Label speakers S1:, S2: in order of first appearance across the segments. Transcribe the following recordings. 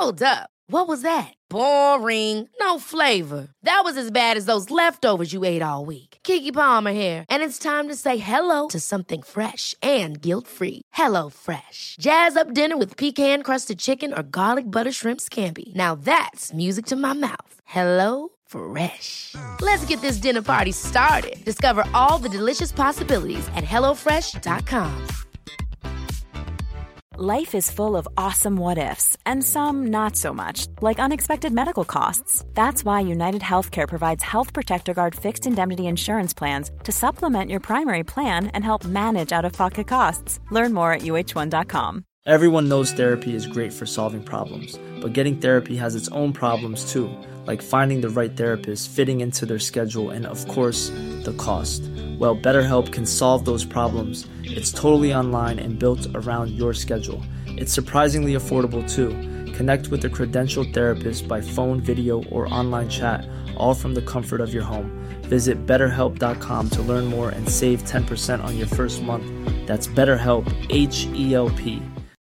S1: Hold up. What was that? Boring. No flavor. That was as bad as those leftovers you ate all week. Keke Palmer here, and it's time to say hello to something fresh and guilt-free. Hello Fresh. Jazz up dinner with pecan-crusted chicken or garlic butter shrimp scampi. Now that's music to my mouth. Hello Fresh. Let's get this dinner party started. Discover all the delicious possibilities at hellofresh.com.
S2: Life is full of awesome what-ifs, and some not so much, like unexpected medical costs. That's why United Healthcare provides Health Protector Guard fixed indemnity insurance plans to supplement your primary plan and help manage out-of-pocket costs. Learn more at uh1.com.
S3: Everyone knows therapy is great for solving problems, but getting therapy has its own problems too, like finding the right therapist, fitting into their schedule, and of course, the cost. Well, BetterHelp can solve those problems. It's totally online and built around your schedule. It's surprisingly affordable too. Connect with a credentialed therapist by phone, video, or online chat, all from the comfort of your home. Visit BetterHelp.com to learn more and save 10% on your first month. That's BetterHelp, H-E-L-P.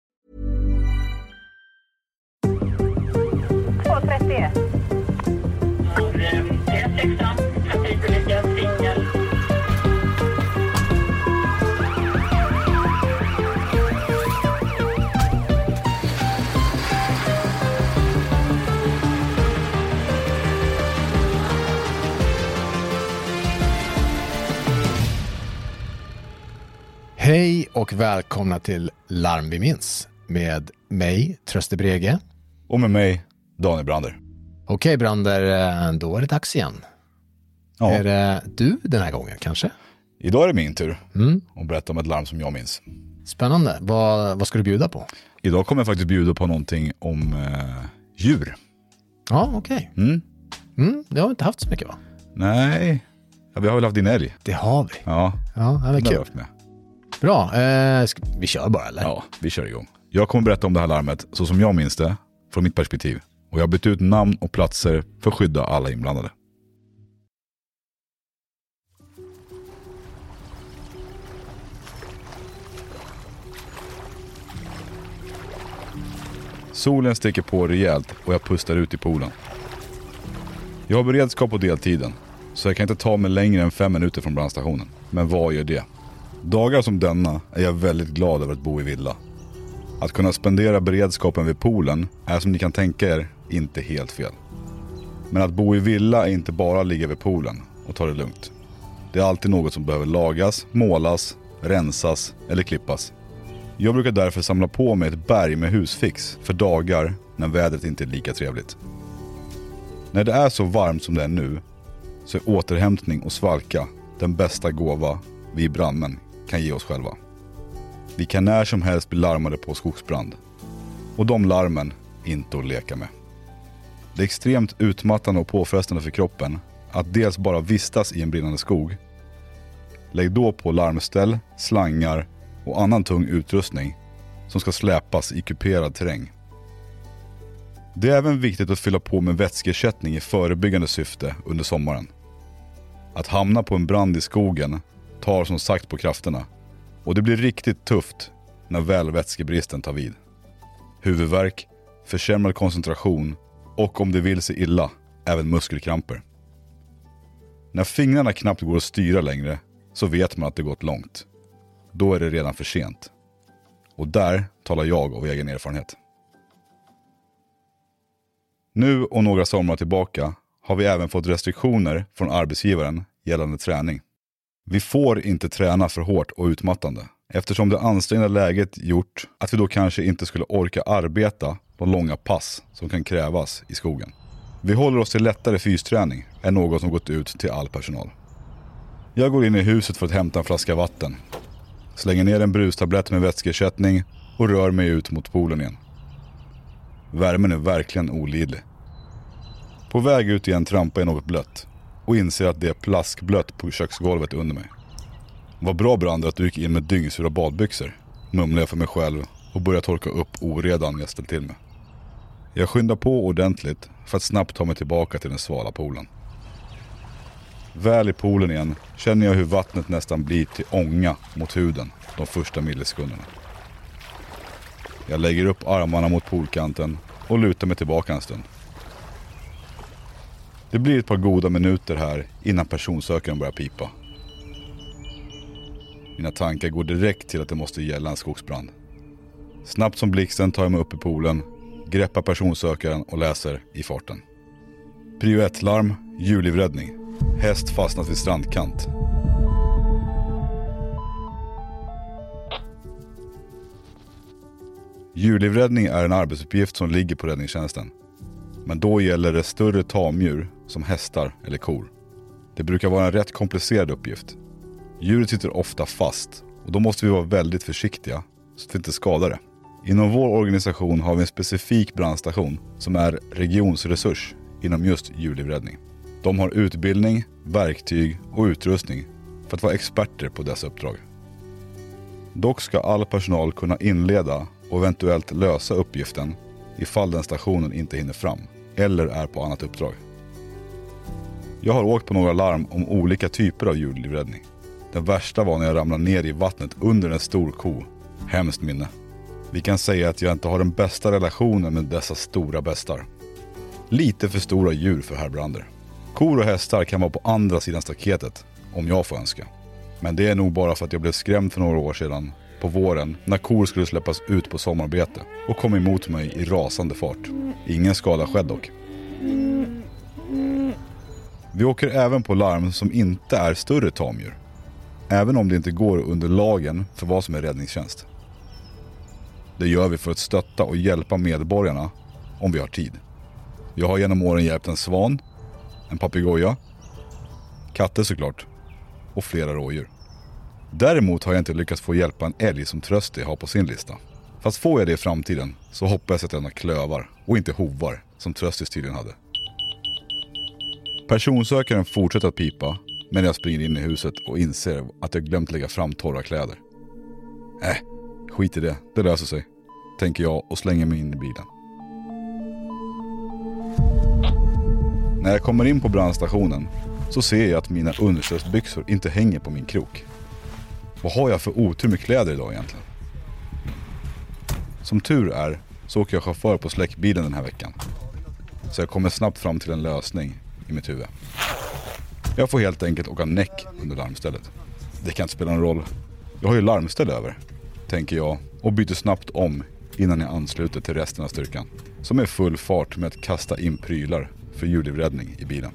S4: Hej och välkomna till Larm vi minns med mig, Tröste Brege.
S5: Och med mig, Daniel Brander.
S4: Okej Brander, då är det dags igen. Ja. Är det du den här gången kanske?
S5: Idag är det min tur att berätta om ett larm som jag minns.
S4: Spännande. Vad ska du bjuda på?
S5: Idag kommer jag faktiskt bjuda på någonting om djur.
S4: Ja, okej. Det har vi inte haft så mycket va?
S5: Nej, vi har väl haft din älg.
S4: Det har vi.
S5: Ja,
S4: det är kul.
S5: Med.
S4: Bra, vi kör bara eller?
S5: Ja, vi kör igång. Jag kommer berätta om det här larmet så som jag minns det från mitt perspektiv. Och jag har bytt ut namn och platser för att skydda alla inblandade. Solen sticker på rejält och jag pustar ut i poolen. Jag har beredskap på deltiden, så jag kan inte ta mig längre än 5 minuter från brandstationen. Men vad gör det? Dagar som denna är jag väldigt glad över att bo i villa. Att kunna spendera beredskapen vid poolen är som ni kan tänka er inte helt fel. Men att bo i villa är inte bara att ligga vid poolen och ta det lugnt. Det är alltid något som behöver lagas, målas, rensas eller klippas. Jag brukar därför samla på mig ett berg med husfix för dagar när vädret inte är lika trevligt. När det är så varmt som det är nu så är återhämtning och svalka den bästa gåva vi brandmän kan ge oss själva. Vi kan när som helst bli larmade på skogsbrand. Och de larmen inte att leka med. Det är extremt utmattande och påfrestande för kroppen att dels bara vistas i en brinnande skog. Lägg då på larmställ, slangar och annan tung utrustning som ska släpas i kuperad terräng. Det är även viktigt att fylla på med vätskeersättning i förebyggande syfte under sommaren. Att hamna på en brand i skogen tar som sagt på krafterna och det blir riktigt tufft när väl vätskebristen tar vid. Huvudvärk, försämrad koncentration och om det vill sig illa, även muskelkramper. När fingrarna knappt går att styra längre så vet man att det gått långt. Då är det redan för sent. Och där talar jag av egen erfarenhet. Nu och några somrar tillbaka har vi även fått restriktioner från arbetsgivaren gällande träning. Vi får inte träna för hårt och utmattande eftersom det ansträngda läget gjort att vi då kanske inte skulle orka arbeta de långa pass som kan krävas i skogen. Vi håller oss till lättare fysträning än något som gått ut till all personal. Jag går in i huset för att hämta en flaska vatten, slänger ner en brustablett med vätskeersättning och rör mig ut mot poolen igen. Värmen är verkligen olidlig. På väg ut igen trampar jag något blött och inser att det är plaskblött på köksgolvet under mig. Vad bra Brander att du gick in med dyngsura badbyxor, mumlar jag för mig själv och börjar torka upp oredan jag ställt till mig. Jag skyndar på ordentligt för att snabbt ta mig tillbaka till den svala poolen. Väl i poolen igen känner jag hur vattnet nästan blir till ånga mot huden de första millisekunderna. Jag lägger upp armarna mot poolkanten och lutar mig tillbaka en stund. Det blir ett par goda minuter här innan personsökaren börjar pipa. Mina tankar går direkt till att det måste gälla en skogsbrand. Snabbt som blixten tar jag mig upp i poolen, greppar personsökaren och läser i farten. Prio 1-larm, djurlivräddning. Häst fastnat vid strandkant. Djurlivräddning är en arbetsuppgift som ligger på räddningstjänsten. Men då gäller det större tamdjur som hästar eller kor. Det brukar vara en rätt komplicerad uppgift. Djuret sitter ofta fast och då måste vi vara väldigt försiktiga så att vi inte skadar det. Inom vår organisation har vi en specifik brandstation som är regionsresurs inom just djurlivräddning. De har utbildning, verktyg och utrustning för att vara experter på dessa uppdrag. Dock ska all personal kunna inleda och eventuellt lösa uppgiften ifall den stationen inte hinner fram eller är på annat uppdrag. Jag har åkt på några larm om olika typer av djurlivräddning. Den värsta var när jag ramlade ner i vattnet under en stor ko. Hemskt minne. Vi kan säga att jag inte har den bästa relationen med dessa stora bestar. Lite för stora djur för härbrander. Kor och hästar kan vara på andra sidan staketet om jag får önska. Men det är nog bara för att jag blev skrämd för några år sedan på våren när kor skulle släppas ut på sommarbete och kom emot mig i rasande fart. Ingen skada skedd dock. Vi åker även på larm som inte är större tamdjur. Även om det inte går under lagen för vad som är räddningstjänst. Det gör vi för att stötta och hjälpa medborgarna om vi har tid. Jag har genom åren hjälpt en svan, en papegoja, katter såklart och flera rådjur. Däremot har jag inte lyckats få hjälpa en älg som Trösti har på sin lista. Fast får jag det i framtiden så hoppas jag att den har klövar och inte hovar som Tröstis tydligen hade. Personsökaren fortsätter att pipa men jag springer in i huset och inser att jag glömt lägga fram torra kläder. Skit i det, det löser sig, tänker jag och slänger mig in i bilen. När jag kommer in på brandstationen så ser jag att mina underkörsbyxor inte hänger på min krok. Vad har jag för otur med kläder idag egentligen? Som tur är så åker jag chaufför på släckbilen den här veckan. Så jag kommer snabbt fram till en lösning i mitt huvud. Jag får helt enkelt åka näck under larmstället. Det kan inte spela någon roll. Jag har ju larmställ över, tänker jag och byter snabbt om innan jag ansluter till resten av styrkan. Som är full fart med att kasta in prylar för djurlivräddning i bilen.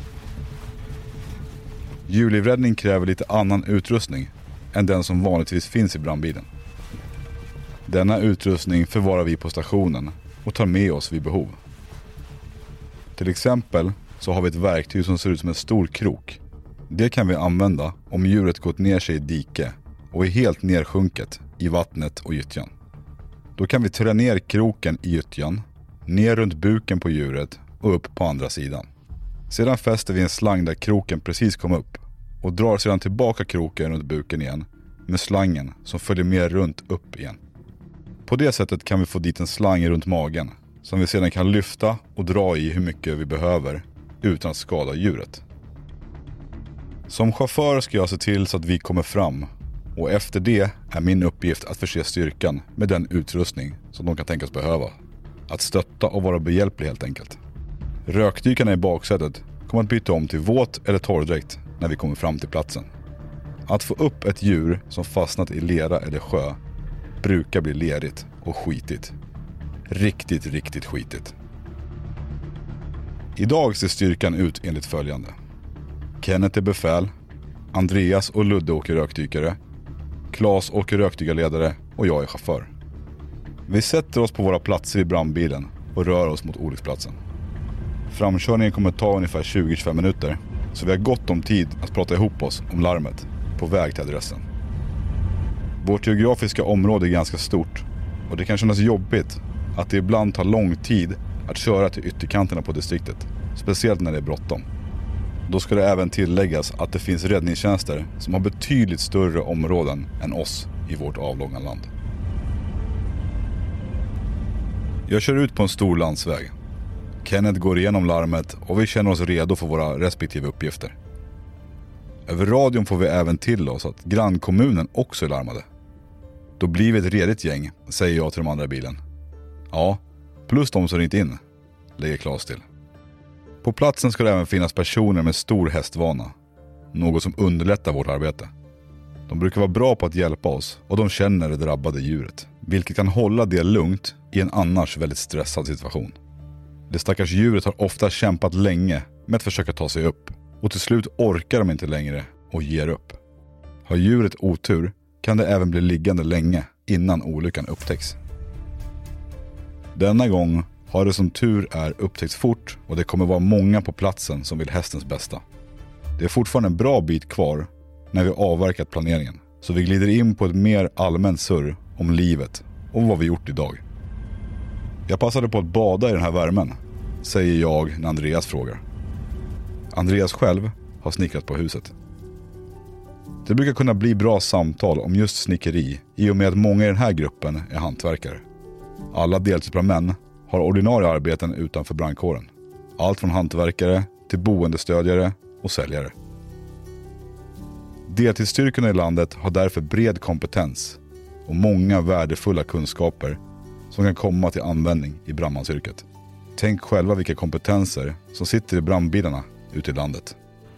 S5: Djurlivräddning kräver lite annan utrustning än den som vanligtvis finns i brandbilen. Denna utrustning förvarar vi på stationen och tar med oss vid behov. Till exempel så har vi ett verktyg som ser ut som en stor krok. Det kan vi använda om djuret gått ner sig i dike och är helt nersjunket i vattnet och gyttjan. Då kan vi trä ner kroken i gyttjan, ner runt buken på djuret och upp på andra sidan. Sedan fäster vi en slang där kroken precis kom upp och drar sedan tillbaka kroken runt buken igen med slangen som följer med runt upp igen. På det sättet kan vi få dit en slang runt magen som vi sedan kan lyfta och dra i hur mycket vi behöver utan att skada djuret. Som chaufför ska jag se till så att vi kommer fram och efter det är min uppgift att förse styrkan med den utrustning som de kan tänkas behöva. Att stötta och vara behjälplig helt enkelt. Rökdykarna i baksätet kommer att byta om till våt eller torrdräkt när vi kommer fram till platsen. Att få upp ett djur som fastnat i lera eller sjö brukar bli lerigt och skitigt. Riktigt skitigt. Idag ser styrkan ut enligt följande. Kenneth är befäl, Andreas och Ludde åker rökdykare, Claes åker rökdykarledare och jag är chaufför. Vi sätter oss på våra platser i brandbilen och rör oss mot olycksplatsen. Framkörningen kommer ta ungefär 20-25 minuter så vi har gott om tid att prata ihop oss om larmet på väg till adressen. Vårt geografiska område är ganska stort och det kan kännas jobbigt att det ibland tar lång tid att köra till ytterkanterna på distriktet, speciellt när det är bråttom. Då ska det även tilläggas att det finns räddningstjänster som har betydligt större områden än oss i vårt avlånga land. Jag kör ut på en stor landsväg. Kenneth går igenom larmet och vi känner oss redo för våra respektive uppgifter. Över radion får vi även till oss att grannkommunen också är larmade. Då blir vi ett redigt gäng, säger jag till de andra i bilen. Ja, Plus de som ringt in, lägger Claes till. På platsen ska det även finnas personer med stor hästvana. Något som underlättar vårt arbete. De brukar vara bra på att hjälpa oss och de känner det drabbade djuret. Vilket kan hålla det lugnt i en annars väldigt stressad situation. Det stackars djuret har ofta kämpat länge med att försöka ta sig upp. Och till slut orkar de inte längre och ger upp. Har djuret otur kan det även bli liggande länge innan olyckan upptäcks. Denna gång har det som tur är upptäckts fort och det kommer vara många på platsen som vill hästens bästa. Det är fortfarande en bra bit kvar när vi avverkat planeringen. Så vi glider in på ett mer allmänt surr om livet och vad vi gjort idag. Jag passade på att bada i den här värmen, säger jag när Andreas frågar. Andreas själv har snickrat på huset. Det brukar kunna bli bra samtal om just snickeri i och med att många i den här gruppen är hantverkare. Alla deltidsbrandmän har ordinarie arbeten utanför brandkåren. Allt från hantverkare till boendestödjare och säljare. Deltidsstyrkorna i landet har därför bred kompetens och många värdefulla kunskaper som kan komma till användning i brandmansyrket. Tänk själva vilka kompetenser som sitter i brandbilarna ute i landet.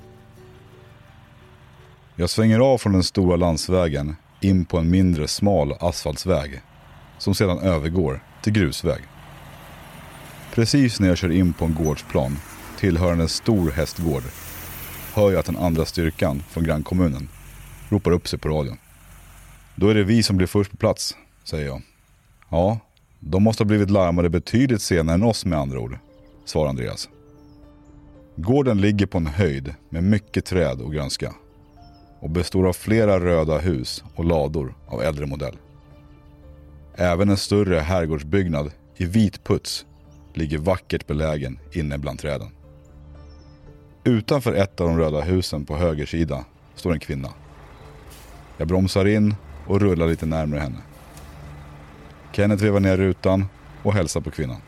S5: Jag svänger av från den stora landsvägen in på en mindre smal asfaltsväg som sedan övergår till grusväg. Precis när jag kör in på en gårdsplan tillhörande en stor hästgård hör jag att den andra styrkan från grannkommunen ropar upp sig på radion. Då är det vi som blir först på plats, säger jag. Ja, de måste ha blivit larmade betydligt senare än oss med andra ord, svarar Andreas. Gården ligger på en höjd med mycket träd och grönska och består av flera röda hus och lador av äldre modell. Även en större herrgårdsbyggnad i vit puts ligger vackert belägen inne bland träden. Utanför ett av de röda husen på höger sida står en kvinna. Jag bromsar in och rullar lite närmare henne. Kenneth vevar ner rutan och hälsar på kvinnan.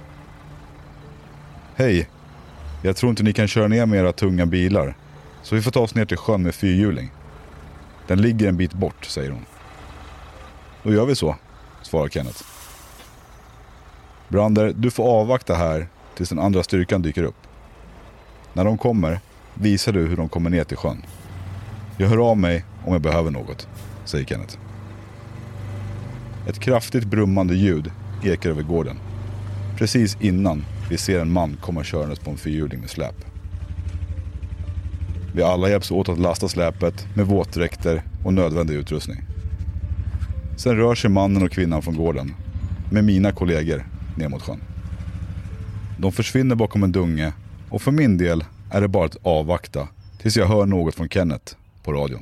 S5: Hej, jag tror inte ni kan köra ner med era tunga bilar, så vi får ta oss ner till sjön med fyrhjuling. Den ligger en bit bort, säger hon. Då gör vi så, svarar Kenneth. Brander, du får avvakta här tills den andra styrkan dyker upp. När de kommer visar du hur de kommer ner till sjön. Jag hör av mig om jag behöver något, säger Kenneth. Ett kraftigt brummande ljud ekar över gården. Precis innan vi ser en man komma körandes på en fyrhjuling med släp. Vi alla hjälps åt att lasta släpet med våtdräkter och nödvändig utrustning. Sen rör sig mannen och kvinnan från gården med mina kollegor ner mot sjön. De försvinner bakom en dunge och för min del är det bara att avvakta tills jag hör något från Kenneth på radion.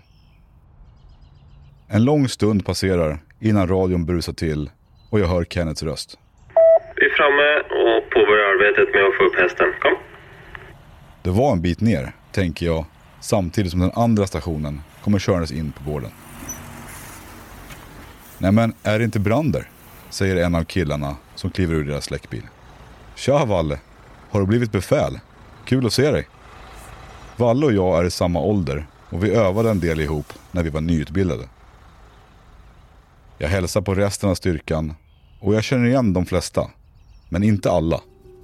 S5: En lång stund passerar innan radion brusar till och jag hör Kenneths röst.
S6: Vi är framme och påbörjar arbetet med att få upp hästen. Kom.
S5: Det var en bit ner, tänker jag, samtidigt som den andra stationen kommer körandes in på gården. Nej men, är det inte Brander? Säger en av killarna som kliver ur deras släckbil. Tja Valle, har du blivit befäl? Kul att se dig. Valle och jag är i samma ålder och vi övade en del ihop när vi var nyutbildade. Jag hälsar på resten av styrkan och jag känner igen de flesta, men inte alla.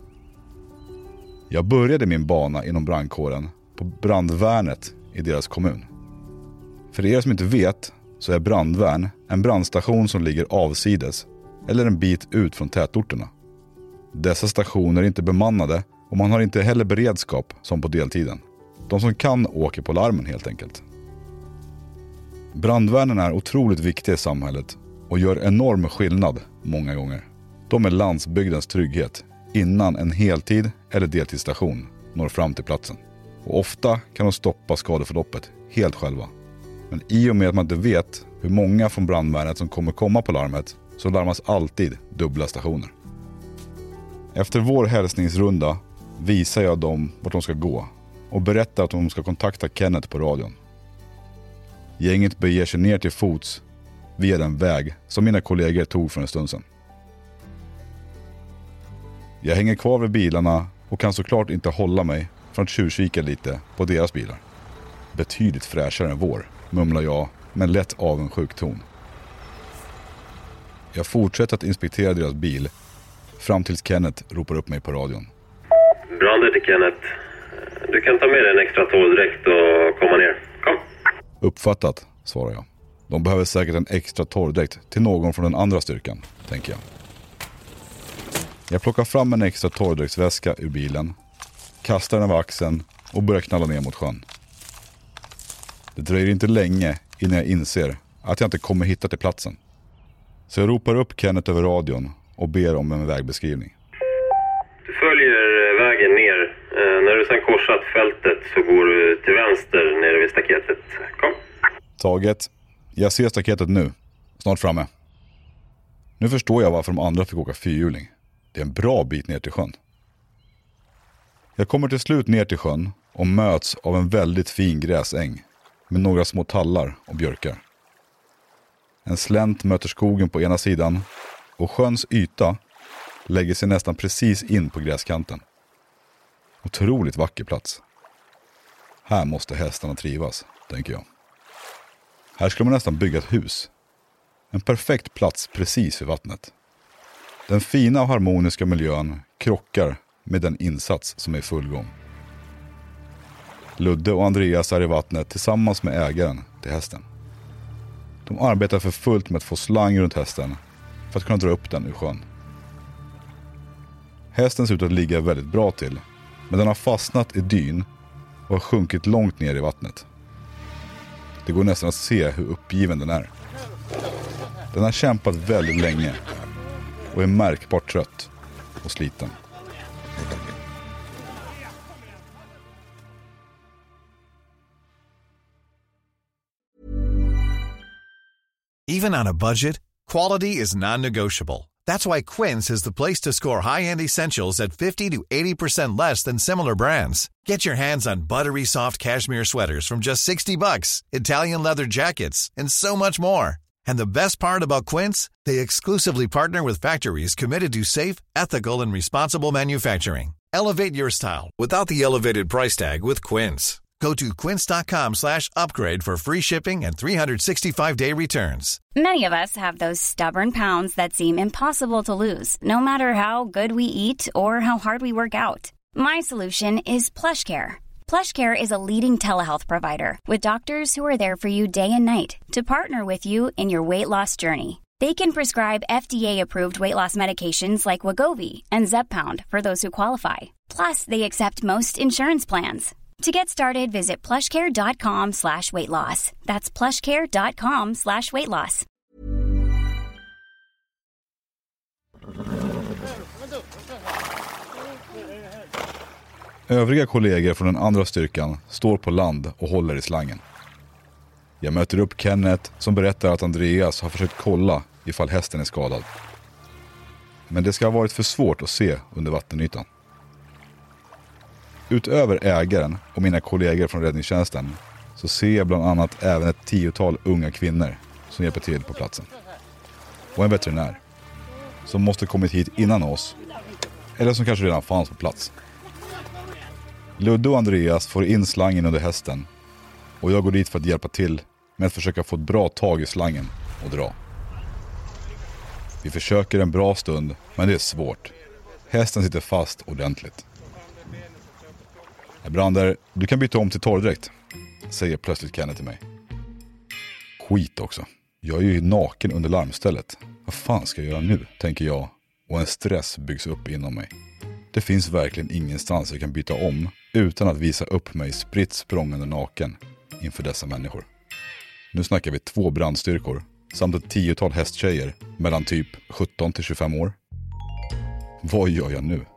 S5: Jag började min bana inom brandkåren på brandvärnet i deras kommun. För er som inte vet så är brandvärn en brandstation som ligger avsides eller en bit ut från tätorterna. Dessa stationer är inte bemannade och man har inte heller beredskap som på deltiden. De som kan åker på larmen helt enkelt. Brandvärnen är otroligt viktiga i samhället och gör enorm skillnad många gånger. De är landsbygdens trygghet innan en heltid- eller deltidsstation når fram till platsen. Och ofta kan de stoppa skadeförloppet helt själva. Men i och med att man inte vet hur många från brandvärnet som kommer komma på larmet så larmas alltid dubbla stationer. Efter vår hälsningsrunda visar jag dem vart de ska gå och berättar att de ska kontakta Kenneth på radion. Gänget beger sig ner till fots via den väg som mina kollegor tog för en stund sedan. Jag hänger kvar vid bilarna och kan såklart inte hålla mig från att tjuvkika lite på deras bilar. Betydligt fräschare än vår, mumlar jag med en lätt avundsjuk ton. Jag fortsätter att inspektera deras bil fram tills Kenneth ropar upp mig på radion.
S6: Brander till Kenneth. Du kan ta med dig en extra torrdräkt och komma ner. Kom.
S5: Uppfattat, svarar jag. De behöver säkert en extra torrdräkt till någon från den andra styrkan, tänker jag. Jag plockar fram en extra torrdräktsväska ur bilen, kastar den över axeln och börjar knalla ner mot sjön. Det dröjer inte länge innan jag inser att jag inte kommer hitta till platsen. Så jag ropar upp Kenneth över radion och ber om en vägbeskrivning.
S6: Du följer vägen ner. När du sen korsat fältet så går du till vänster nere vid staketet. Kom.
S5: Taget. Jag ser staketet nu. Snart framme. Nu förstår jag varför de andra fick åka fyrhjuling. Det är en bra bit ner till sjön. Jag kommer till slut ner till sjön och möts av en väldigt fin gräsäng med några små tallar och björkar. En slänt möter skogen på ena sidan och sjöns yta lägger sig nästan precis in på gräskanten. Otroligt vacker plats. Här måste hästarna trivas, tänker jag. Här skulle man nästan bygga ett hus. En perfekt plats precis vid vattnet. Den fina och harmoniska miljön krockar med den insats som är i full gång. Ludde och Andreas är i vattnet tillsammans med ägaren till hästen. De arbetar för fullt med att få slang runt hästen för att kunna dra upp den ur sjön. Hästen ser ut att ligga väldigt bra till, men den har fastnat i dyn och har sjunkit långt ner i vattnet. Det går nästan att se hur uppgiven den är. Den har kämpat väldigt länge och är märkbart trött och sliten.
S7: Even on a budget, quality is non-negotiable. That's why Quince is the place to score high-end essentials at 50 to 80% less than similar brands. Get your hands on buttery soft cashmere sweaters from just $60, Italian leather jackets, and so much more. And the best part about Quince, they exclusively partner with factories committed to safe, ethical, and responsible manufacturing. Elevate your style without the elevated price tag with Quince. Go to quince.com/upgrade for free shipping and 365-day returns.
S8: Many of us have those stubborn pounds that seem impossible to lose, no matter how good we eat or how hard we work out. My solution is PlushCare. PlushCare is a leading telehealth provider with doctors who are there for you day and night to partner with you in your weight loss journey. They can prescribe FDA-approved weight loss medications like Wegovy and Zepbound for those who qualify. Plus, they accept most insurance plans. To get started, visit plushcare.com/weightloss. That's plushcare.com/weightloss.
S5: Övriga kollegor från den andra styrkan står på land och håller i slangen. Jag möter upp Kenneth som berättar att Andreas har försökt kolla ifall hästen är skadad. Men det ska ha varit för svårt att se under vattenytan. Utöver ägaren och mina kollegor från räddningstjänsten så ser jag bland annat även ett 10-tal unga kvinnor som hjälper till på platsen. Och en veterinär som måste kommit hit innan oss eller som kanske redan fanns på plats. Ludde och Andreas får in slangen under hästen och jag går dit för att hjälpa till med att försöka få ett bra tag i slangen och dra. Vi försöker en bra stund, men det är svårt. Hästen sitter fast ordentligt. Brander, du kan byta om till torrdräkt, säger plötsligt Kenneth till mig. Skit också. Jag är ju naken under larmstället. Vad fan ska jag göra nu, tänker jag, och en stress byggs upp inom mig. Det finns verkligen ingenstans jag kan byta om utan att visa upp mig spritt språngande naken inför dessa människor. Nu snackar vi 2 brandstyrkor samt ett 10-tal hästtjejer mellan typ 17 till 25 år. Vad gör jag nu?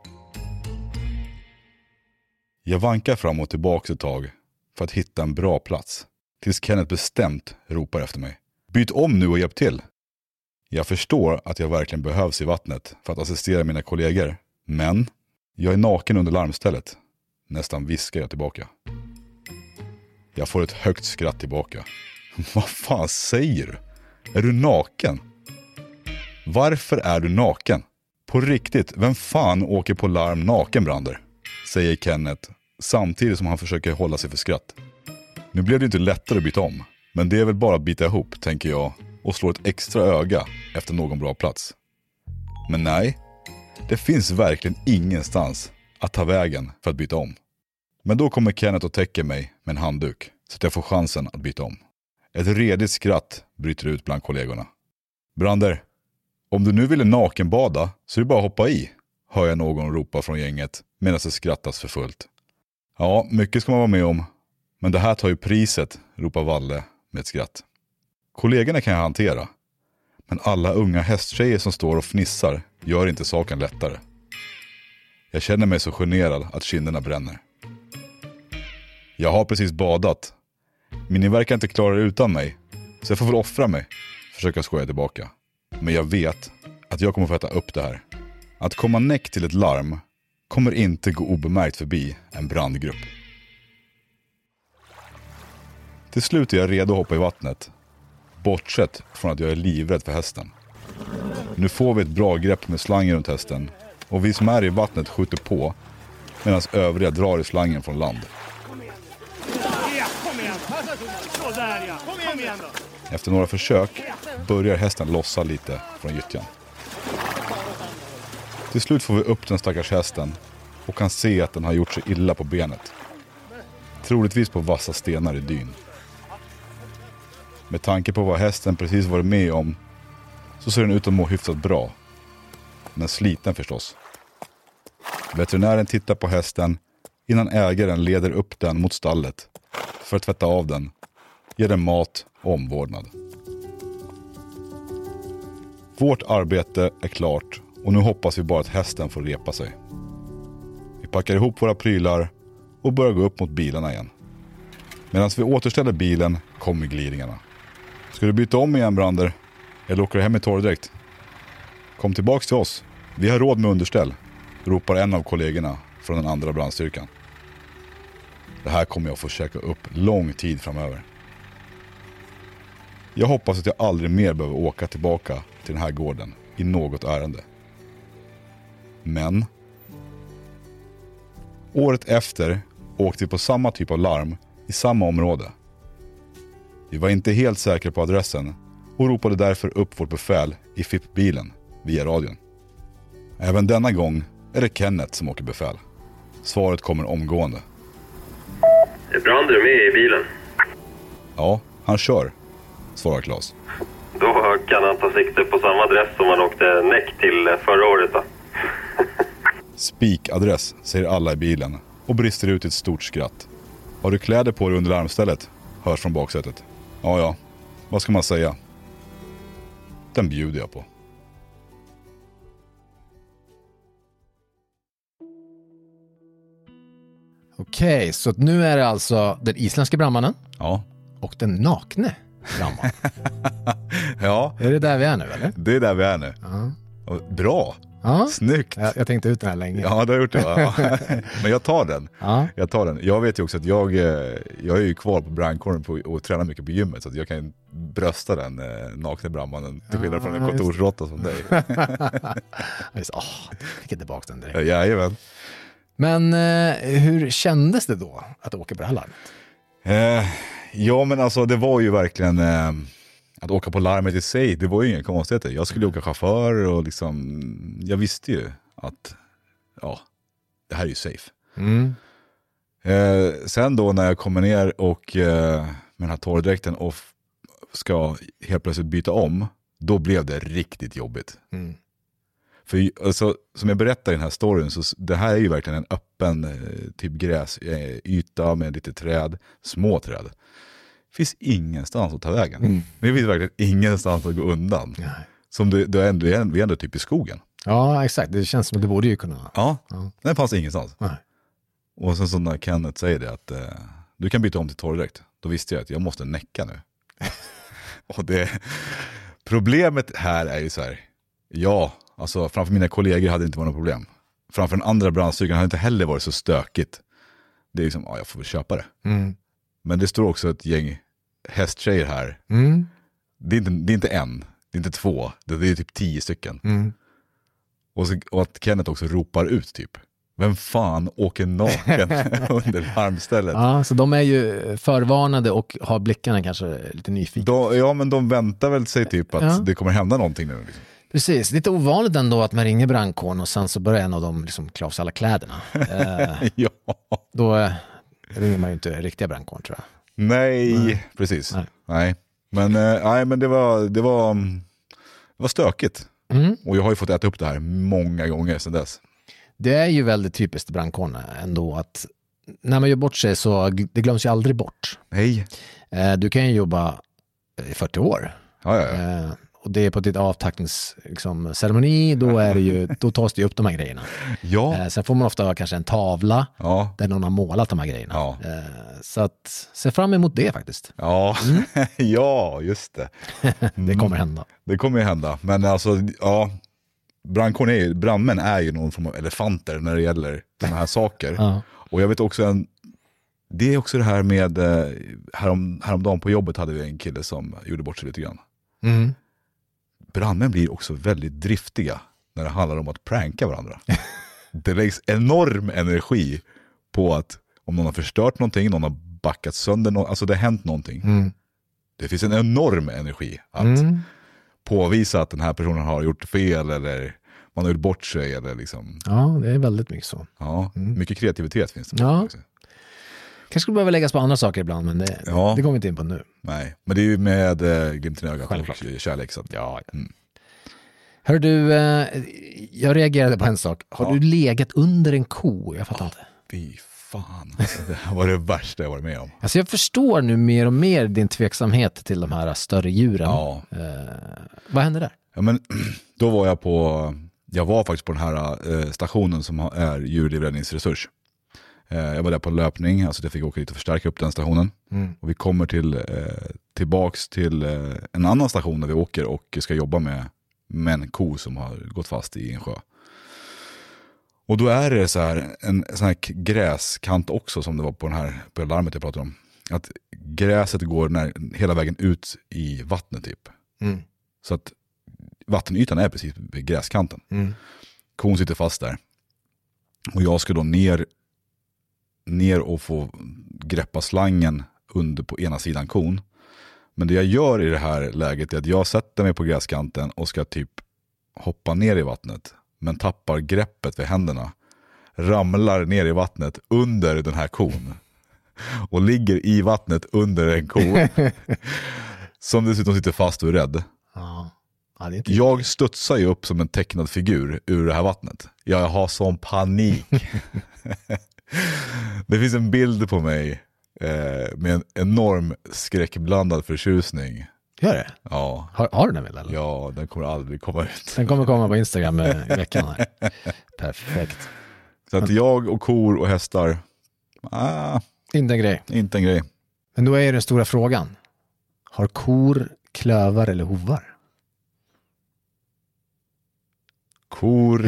S5: Jag vankar fram och tillbaka ett tag för att hitta en bra plats tills Kenneth bestämt ropar efter mig. Byt om nu och hjälp till! Jag förstår att jag verkligen behövs i vattnet för att assistera mina kollegor, men jag är naken under larmstället. Nästan viskar jag tillbaka. Jag får ett högt skratt tillbaka. Vad fan säger du? Är du naken? Varför är du naken? På riktigt, vem fan åker på larm naken, Brander? Säger Kenneth samtidigt som han försöker hålla sig för skratt. Nu blev det inte lättare att byta om, men det är väl bara att bita ihop, tänker jag, och slå ett extra öga efter någon bra plats. Men nej, Det finns verkligen ingenstans att ta vägen för att byta om. Men då kommer Kenneth och täcker mig med en handduk så att jag får chansen att byta om. Ett redigt skratt bryter ut bland kollegorna. Brander, om du nu ville nakenbada så är det bara att hoppa i, hör jag någon ropa från gänget medan det skrattas för fullt. Ja, mycket ska man vara med om, men det här tar ju priset, ropar Valle med ett skratt. Kollegorna kan jag hantera, men alla unga hästtjejer som står och fnissar gör inte saken lättare. Jag känner mig så generad att kinderna bränner. Jag har precis badat, men ni verkar inte klara det utan mig, så jag får väl offra mig, försöka skoja tillbaka. Men jag vet att jag kommer få äta upp det här. Att komma näck till ett larm kommer inte gå obemärkt förbi en brandgrupp. Till slut är jag redo att hoppa i vattnet, bortsett från att jag är livrädd för hästen. Nu får vi ett bra grepp med slangen runt hästen och vi som är i vattnet skjuter på medan övriga drar i slangen från land. Efter några försök börjar hästen lossa lite från gyttjan. Till slut får vi upp den stackars hästen och kan se att den har gjort sig illa på benet. Troligtvis på vassa stenar i dyn. Med tanke på vad hästen precis varit med om så ser den ut att må hyfsat bra. Men sliten förstås. Veterinären tittar på hästen innan ägaren leder upp den mot stallet för att tvätta av den, ge den mat och omvårdnad. Vårt arbete är klart och nu hoppas vi bara att hästen får repa sig. Vi packar ihop våra prylar och börjar gå upp mot bilarna igen. Medan vi återställer bilen kommer gliringarna. Ska du byta om igen, Brander? Eller åker du hem i torrdräkt? Kom tillbaks till oss. Vi har råd med underställ, ropar en av kollegorna från den andra brandstyrkan. Det här kommer jag få käka upp lång tid framöver. Jag hoppas att jag aldrig mer behöver åka tillbaka till den här gården i något ärende. Men året efter åkte vi på samma typ av larm i samma område. Vi var inte helt säkra på adressen och ropade därför upp vårt befäl i FIP-bilen via radion. Även denna gång är det Kenneth som åker befäl. Svaret kommer omgående.
S6: Är Brander med i bilen?
S5: Ja, han kör, svarar Claes.
S6: Då kan han ta sikte på samma adress som han åkte näck till förra året då.
S5: Spikadress, säger alla i bilen och brister ut ett stort skratt. Har du kläder på dig under larmstället? Hörs från baksätet. Ja, vad ska man säga? Den bjuder jag på.
S4: Okej, så nu är det alltså den isländska brandmannen och den nakne brandmannen.
S5: Ja.
S4: Är det där vi är nu, eller?
S5: Det är där vi är nu. Bra.
S4: Ja.
S5: Snyggt.
S4: Jag tänkte ut den här länge.
S5: Ja, du har gjort det, va? Men jag tar den.
S4: Ja.
S5: Jag tar den. Jag vet ju också att jag är ju kvar på brandkåren och tränar mycket på gymmet, så att jag kan brösta den nakna brandmannen till skillnad från en kontorsrotta som dig.
S4: Fick jag tillbaka den direkt.
S5: Jajamän.
S4: Men hur kändes det då att åka på det här larmet?
S5: Ja, men alltså det var ju verkligen att åka på larmet i sig, det var ju inga konstigheter. Jag skulle åka chaufför och liksom, jag visste ju att det här är ju safe. Sen då när jag kommer ner och med den här torrdräkten och ska helt plötsligt byta om, då blev det riktigt jobbigt. För alltså, som jag berättar i den här storyn, så det här är ju verkligen en öppen typ gräsyta med lite träd, små träd. Det finns ingenstans att ta vägen. Det finns verkligen ingenstans att gå undan. Nej. Som vi är ändå typ i skogen.
S4: Ja, exakt. Det känns som att det borde ju kunna.
S5: Ja. Det fanns ingenstans. Nej. Och sen så när Kenneth säger det att du kan byta om till torrdräkt, då visste jag att jag måste näcka nu. Och problemet här är ju så här, alltså framför mina kollegor hade det inte varit något problem. Framför den andra brandstyrkan hade det inte heller varit så stökigt. Det är liksom, jag får väl köpa det. Men det står också ett gäng hästtjejer här. Det är inte en, det är inte två, det är typ 10 stycken. Och att Kenneth också ropar ut typ, vem fan åker naken under larmstället?
S4: Ja, så de är ju förvarnade och har blickarna kanske lite nyfikna.
S5: Men de väntar väl sig typ att det kommer hända någonting nu. Liksom.
S4: Precis, lite ovanligt ändå att man ringer brandkåren och sen så börjar en av dem liksom klä av sig alla kläderna.
S5: Ja.
S4: Då ringer man ju inte riktiga brandkåren, tror jag.
S5: Nej, precis. Nej. Men det var stökigt. Och jag har ju fått äta upp det här många gånger sedan dess.
S4: Det är ju väldigt typiskt brandkåren ändå att när man gör bort sig så det glöms ju aldrig bort.
S5: Nej.
S4: Du kan ju jobba i 40 år.
S5: Ja.
S4: Och det är på ditt avtackningsceremoni, då är det ju, då tas det ju upp de här grejerna.
S5: Ja.
S4: Sen får man ofta kanske en tavla där någon har målat de här grejerna.
S5: Ja.
S4: Så att se fram emot det faktiskt.
S5: Ja, ja, just det.
S4: Det kommer hända.
S5: Det kommer ju hända. Men alltså, ja, brandmän är ju någon form av elefanter när det gäller sådana här saker.
S4: Ja.
S5: Och jag vet också det är också det här med häromdagen på jobbet hade vi en kille som gjorde bort sig lite grann. Brandmän blir också väldigt driftiga när det handlar om att pranka varandra. Det läggs enorm energi på att om någon har förstört någonting, någon har backat sönder, alltså det har hänt någonting. Det finns en enorm energi att påvisa att den här personen har gjort fel eller man har gjort bort sig eller liksom.
S4: Ja, det är väldigt mycket så.
S5: Ja, mycket kreativitet finns det.
S4: Ja. Kanske skulle behöva läggas på andra saker ibland, men det kommer vi inte in på nu.
S5: Nej, men det är ju med glimten i ögat och kärlek. Så att,
S4: ja. Hör du, jag reagerade på en sak. Har du legat under en ko? Jag fattar inte.
S5: Fy fan, alltså, det här var det värsta jag varit med om.
S4: Alltså jag förstår nu mer och mer din tveksamhet till de här större djuren.
S5: Ja.
S4: Vad hände där?
S5: Ja, men då var jag var faktiskt på den här stationen som är djurlivräddningsresurs. Jag var där på löpning, alltså jag fick åka dit och förstärka upp den stationen. Och vi kommer tillbaks till en annan station där vi åker och ska jobba med en ko som har gått fast i en sjö. Och då är det en sån här gräskant också som det var på larmet jag pratade om. Att gräset går hela vägen ut i vattnet typ. Så att vattenytan är precis vid gräskanten. Kon sitter fast där. Och jag ska då ner och få greppa slangen under på ena sidan kon. Men det jag gör i det här läget är att jag sätter mig på gräskanten och ska typ hoppa ner i vattnet. Men tappar greppet vid händerna. Ramlar ner i vattnet under den här kon. Och ligger i vattnet under en ko. Som dessutom sitter fast och är rädd.
S4: Ja, det är inte
S5: jag studsar ju upp som en tecknad figur ur det här vattnet. Jag har sån panik. Det finns en bild på mig med en enorm skräckblandad förtjusning.
S4: Gör det?
S5: Ja.
S4: Har du den bilden? Eller?
S5: Ja, den kommer aldrig komma ut.
S4: Den kommer komma på Instagram i veckan här. Perfekt.
S5: Så att jag och kor och hästar,
S4: inte en grej.
S5: Inte en grej.
S4: Men då är den stora frågan. Har kor klövar eller hovar?
S5: Kor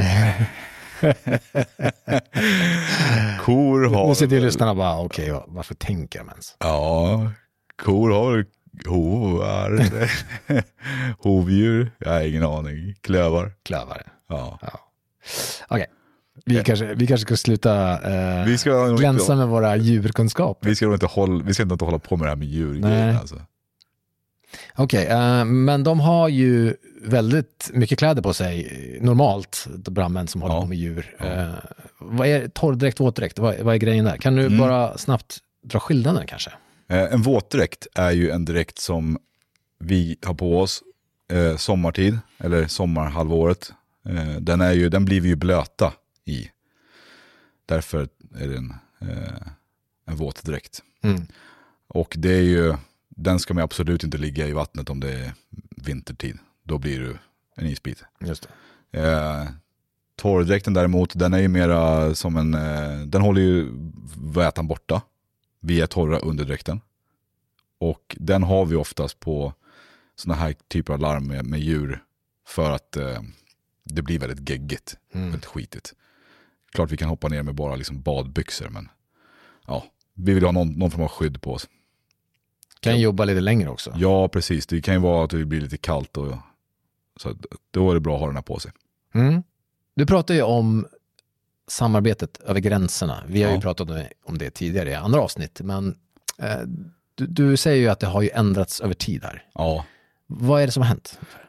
S5: har...
S4: Och så till lyssnarna bara, okej, varför tänker de ens?
S5: Ja, kor har hovar. Hovdjur, jag har ingen aning. Klövar. Ja.
S4: Okej. Vi kanske ska sluta glänsa med våra djurkunskaper.
S5: Vi ska inte hålla på med det här med djur. Alltså.
S4: Okej, men de har ju väldigt mycket kläder på sig normalt, brandmän som håller på med djur. Vad är torrdräkt, våtdräkt? Vad är grejen där? Kan du bara snabbt dra skillnaden kanske? En
S5: våtdräkt är ju en dräkt som vi har på oss sommartid eller sommarhalvåret. Den blir vi ju blöta i. Därför är det en våtdräkt. Och det är ju, den ska man absolut inte ligga i vattnet om det är vintertid. Då blir du en isbit.
S4: Just det.
S5: Torrdräkten däremot, den är ju mera som den håller ju vätan borta. Vi är torra under dräkten. Och den har vi oftast på såna här typer av larm med djur. För att det blir väldigt geggigt. Väldigt skitigt. Klart vi kan hoppa ner med bara liksom badbyxor. Men ja, vi vill ha någon form av skydd på oss.
S4: Kan jobba lite längre också.
S5: Ja, precis. Det kan ju vara att det blir lite kallt. Så då är det bra att ha den här på sig.
S4: Du pratar ju om samarbetet över gränserna. Vi har ju pratat om det tidigare i andra avsnitt. Men du säger ju att det har ju ändrats över tid här.
S5: Ja.
S4: Vad är det som har hänt?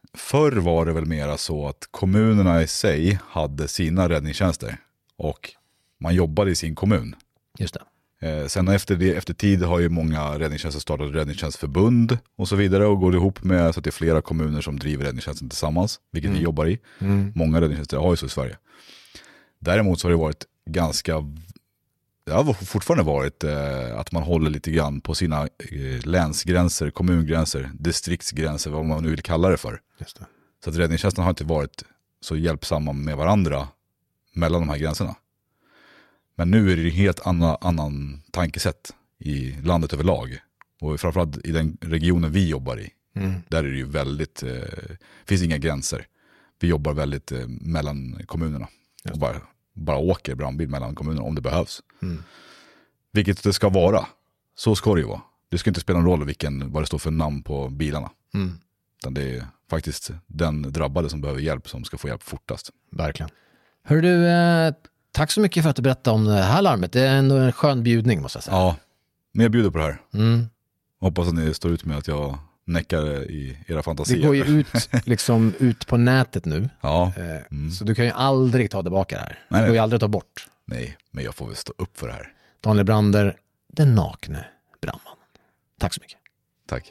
S5: Förr var det väl mera så att kommunerna i sig hade sina räddningstjänster och man jobbade i sin kommun.
S4: Just det.
S5: Sen efter tid har ju många räddningstjänster startat räddningstjänstförbund och så vidare och går ihop med så att det är flera kommuner som driver räddningstjänsten tillsammans, vilket vi jobbar i. Många räddningstjänster har ju så i Sverige. Däremot så har det varit det har fortfarande varit att man håller lite grann på sina länsgränser, kommungränser, distriktsgränser, vad man nu vill kalla det för.
S4: Just det.
S5: Så att räddningstjänsten har inte varit så hjälpsamma med varandra mellan de här gränserna. Men nu är det ju helt annan tankesätt i landet överlag. Och framförallt i den regionen vi jobbar i. Där är det ju väldigt, finns inga gränser. Vi jobbar väldigt mellan kommunerna. Och bara åker brandbil mellan kommunerna om det behövs. Vilket det ska vara. Så ska det ju vara. Det ska inte spela någon roll vad det står för namn på bilarna. Utan det är faktiskt den drabbade som behöver hjälp som ska få hjälp fortast.
S4: Verkligen. Hör du, tack så mycket för att du berättade om det här larmet. Det är ändå en skön bjudning måste jag säga.
S5: Ja, men jag bjuder på det här. Hoppas att ni står ut med att jag näckar i era fantasier.
S4: Det går ju ut på nätet nu.
S5: Ja.
S4: Så du kan ju aldrig ta tillbaka det här.
S5: Nej.
S4: Du går ju aldrig ta bort.
S5: Nej, men jag får väl stå upp för det här.
S4: Daniel Brander, den nakne brandmannen. Tack så mycket.
S5: Tack.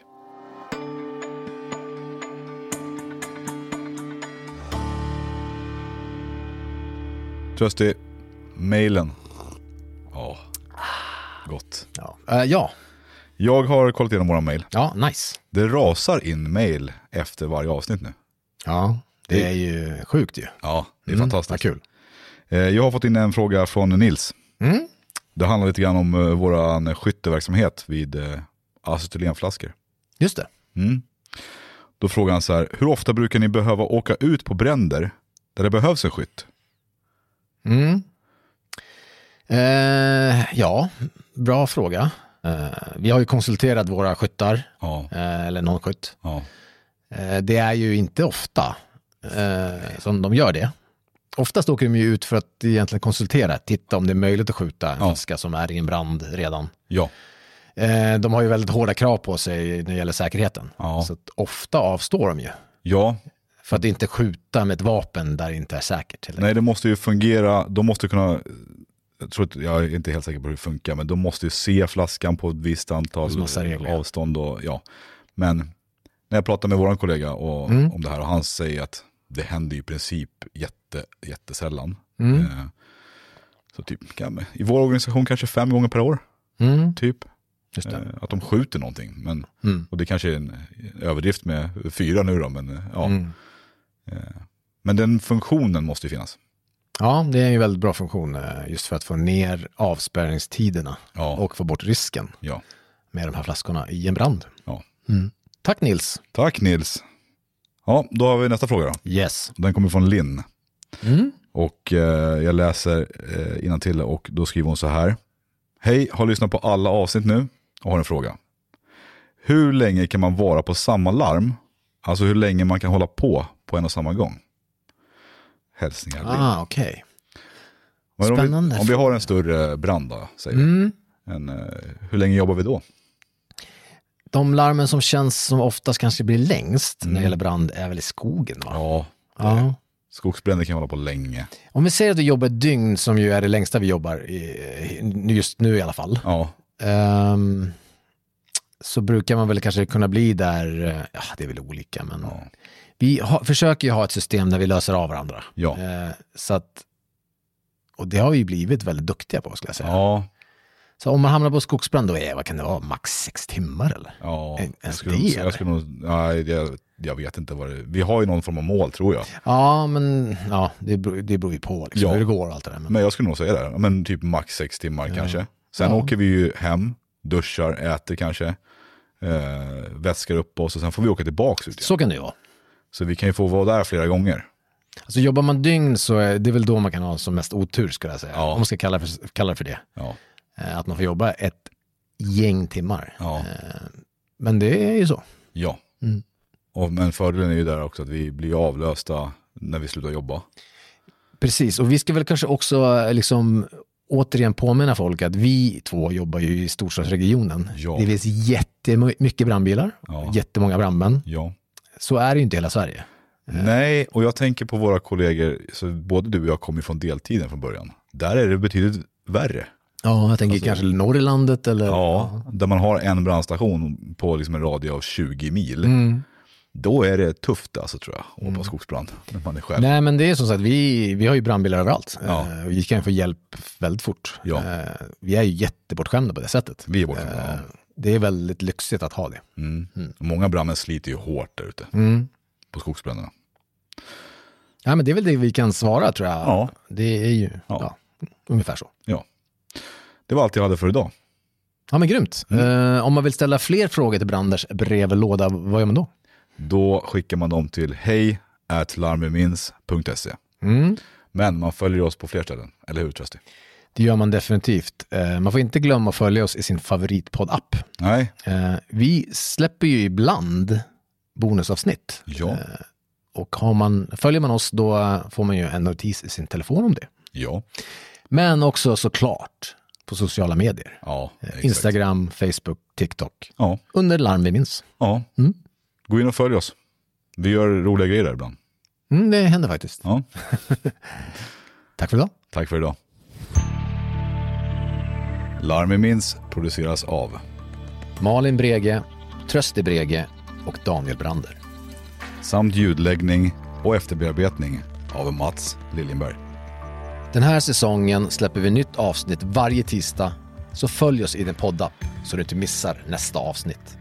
S5: Trösti, mailen. Ja, gott.
S4: Ja.
S5: Jag har kollat igenom våra mail.
S4: Ja, nice.
S5: Det rasar in mail efter varje avsnitt nu.
S4: Ja, det är ju sjukt ju.
S5: Ja, det är fantastiskt.
S4: Vad kul.
S5: Jag har fått in en fråga från Nils. Det handlar lite grann om våran skytteverksamhet vid acetylenflaskor.
S4: Just det.
S5: Då frågar han så här: hur ofta brukar ni behöva åka ut på bränder där det behövs en skytt?
S4: Ja, bra fråga. Vi har ju konsulterat våra skyttar.
S5: Ja.
S4: Eller någon skytt.
S5: Ja.
S4: Det är ju inte ofta som de gör det. Oftast åker de ju ut för att egentligen konsultera. Titta om det är möjligt att skjuta en flaska som är i en brand redan.
S5: Ja.
S4: De har ju väldigt hårda krav på sig när det gäller säkerheten. Ja. Så att ofta avstår de ju.
S5: Ja.
S4: För att inte skjuta med ett vapen där det inte är säkert. Eller?
S5: Nej, det måste ju fungera. De måste kunna... Jag är inte helt säker på hur det funkar, men de måste ju se flaskan på ett visst antal avstånd. Och, ja. Men när jag pratar med våran kollega om det här, och han säger att det händer i princip jättesällan. Så typ, i vår organisation kanske 5 gånger per år. Typ. Just det. Att de skjuter någonting. Men, och det kanske är en överdrift med 4 nu då. Men, ja. Men den funktionen måste ju finnas.
S4: Ja, det är en väldigt bra funktion just för att få ner avspärrningstiderna och få bort risken med de här flaskorna i en brand. Ja. Tack Nils.
S5: Tack Nils. Ja, då har vi nästa fråga då.
S4: Yes.
S5: Den kommer från Linn. Och jag läser innantill och då skriver hon så här. Hej, har lyssnat på alla avsnitt nu och har en fråga. Hur länge kan man vara på samma larm? Alltså hur länge man kan hålla på en och samma gång? Hälsningar.
S4: Okej.
S5: Spännande. Om vi har en större brand då, säger vi. Hur länge jobbar vi då?
S4: De larmen som känns som oftast kanske blir längst när det gäller brand är väl i skogen, va?
S5: Ja. Skogsbränder kan hålla på länge.
S4: Om vi säger att vi jobbar ett dygn, som ju är det längsta vi jobbar just nu i alla fall.
S5: Ja.
S4: Så brukar man väl kanske kunna bli där, det är väl olika, men vi försöker ju ha ett system där vi löser av varandra.
S5: Ja.
S4: Så att, och det har vi blivit väldigt duktiga på, skulle jag säga.
S5: Ja.
S4: Så om man hamnar på skogsbrand, då vad kan det vara? Max 6 timmar eller?
S5: Ja. Jag vet inte vad det är. Vi har ju någon form av mål, tror jag.
S4: Ja, men det beror ju på liksom, hur det går och allt det där.
S5: Men jag skulle nog säga det. Men typ max 6 timmar kanske. Sen åker vi ju hem, duschar, äter kanske. Väskar upp oss och sen får vi åka tillbaka ut igen.
S4: Så kan det ju vara.
S5: Så vi kan ju få vara där flera gånger.
S4: Alltså jobbar man dygn så är det väl då man kan ha som mest otur, skulle jag säga. Ja. Om man ska kalla det för det. Ja. Att man får jobba ett gäng timmar. Ja. Men det är ju så.
S5: Ja. Men fördelen är ju där också att vi blir avlösta när vi slutar jobba. Precis, och vi ska väl kanske också liksom återigen påminna folk att vi två jobbar ju i storstadsregionen. Ja. Det finns jättemycket brandbilar, jättemånga brandmän. Ja. Så är det ju inte hela Sverige. Nej, och jag tänker på våra kollegor, så både du och jag kommer från deltiden från början. Där är det betydligt värre.
S4: Ja, jag tänker kanske norr i landet eller...
S5: Ja, där man har en brandstation på liksom en radie av 20 mil. Då är det tufft alltså, tror jag, att på skogsbrand när man är själv.
S4: Nej, men det är som sagt, vi har ju brandbilar överallt.
S5: Ja.
S4: Vi kan få hjälp väldigt fort.
S5: Ja.
S4: Vi är ju jättebortskämda på det sättet.
S5: Vi är bortskämda, ja.
S4: Det är väldigt lyxigt att ha det.
S5: Många brandmän sliter ju hårt där ute på skogsbränderna.
S4: Ja, men det är väl det vi kan svara, tror jag.
S5: Ja.
S4: Det är ju ungefär så.
S5: Ja. Det var allt jag hade för idag.
S4: Ja, men grymt. Om man vill ställa fler frågor till Branders brevlåda, vad gör man då?
S5: Då skickar man dem till hej@larmemins.se. Men man följer oss på fler ställen, eller hur, Trusty?
S4: Det gör man definitivt. Man får inte glömma att följa oss i sin favoritpodd-app.
S5: Nej.
S4: Vi släpper ju ibland bonusavsnitt.
S5: Ja.
S4: Och följer man oss, då får man ju en notis i sin telefon om det.
S5: Ja.
S4: Men också såklart på sociala medier.
S5: Ja, exakt.
S4: Instagram, Facebook, TikTok.
S5: Ja.
S4: Under Larm vi minns.
S5: Ja. Gå in och följ oss. Vi gör roliga grejer där ibland.
S4: Det händer faktiskt.
S5: Ja.
S4: Tack för idag.
S5: Tack för idag. Larm vi minns produceras av
S4: Malin Brege, Tröste Brege och Daniel Brander.
S5: Samt ljudläggning och efterbearbetning av Mats Liljenberg.
S4: Den här säsongen släpper vi nytt avsnitt varje tisdag, så följ oss i din poddapp så du inte missar nästa avsnitt.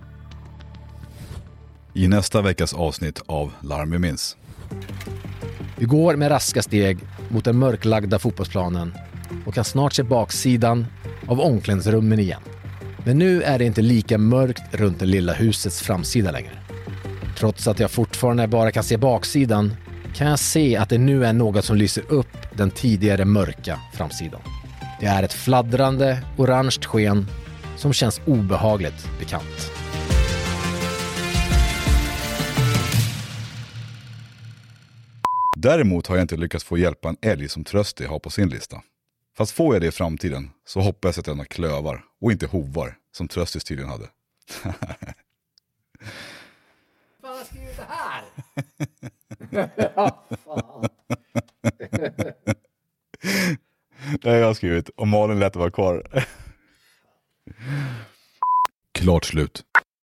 S5: I nästa veckas avsnitt av Larm vi minns.
S4: Vi går med raska steg mot den mörklagda fotbollsplanen och kan snart se baksidan av omklädningsrummen igen. Men nu är det inte lika mörkt runt det lilla husets framsida längre. Trots att jag fortfarande bara kan se baksidan kan jag se att det nu är något som lyser upp den tidigare mörka framsidan. Det är ett fladdrande orange sken som känns obehagligt bekant.
S5: Däremot har jag inte lyckats få hjälpa en älg som Trösti har på sin lista. Fast får jag det i framtiden så hoppas jag att den har klövar och inte hovar som Tröstis tydligen hade.
S4: Vad har jag skrivit det här?
S5: Det har jag skrivit och Malin lät vara kvar. Klart slut.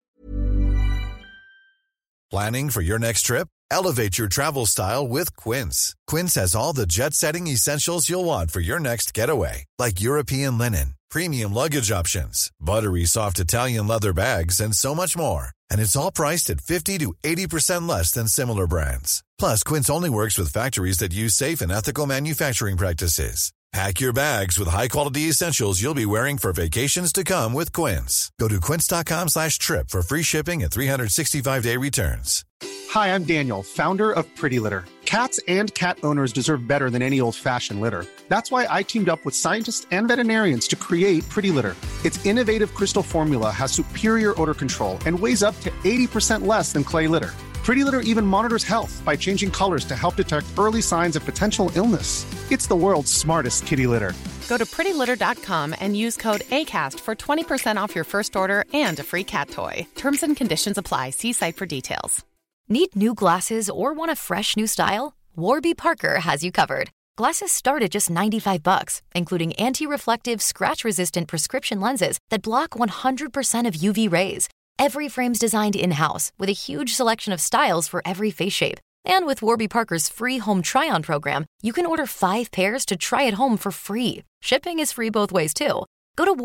S7: Planning for your next trip? Elevate your travel style with Quince. Quince has all the jet-setting essentials you'll want for your next getaway, like European linen, premium luggage options, buttery soft Italian leather bags, and so much more. And it's all priced at 50 to 80% less than similar brands. Plus, Quince only works with factories that use safe and ethical manufacturing practices. Pack your bags with high-quality essentials you'll be wearing for vacations to come with Quince. Go to quince.com/trip for free shipping and 365-day returns.
S9: Hi, I'm Daniel, founder of Pretty Litter. Cats and cat owners deserve better than any old-fashioned litter. That's why I teamed up with scientists and veterinarians to create Pretty Litter. Its innovative crystal formula has superior odor control and weighs up to 80% less than clay litter. Pretty Litter even monitors health by changing colors to help detect early signs of potential illness. It's the world's smartest kitty litter.
S10: Go to prettylitter.com and use code ACAST for 20% off your first order and a free cat toy. Terms and conditions apply. See site for details.
S11: Need new glasses or want a fresh new style? Warby Parker has you covered. Glasses start at just $95, including anti-reflective, scratch-resistant prescription lenses that block 100% of UV rays. Every frame's designed in-house with a huge selection of styles for every face shape. And with Warby Parker's free home try-on program, you can order 5 pairs to try at home for free. Shipping is free both ways, too. Go to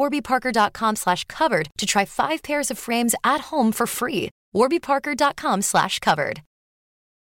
S11: warbyparker.com/covered to try 5 pairs of frames at home for free. warbyparker.com/covered.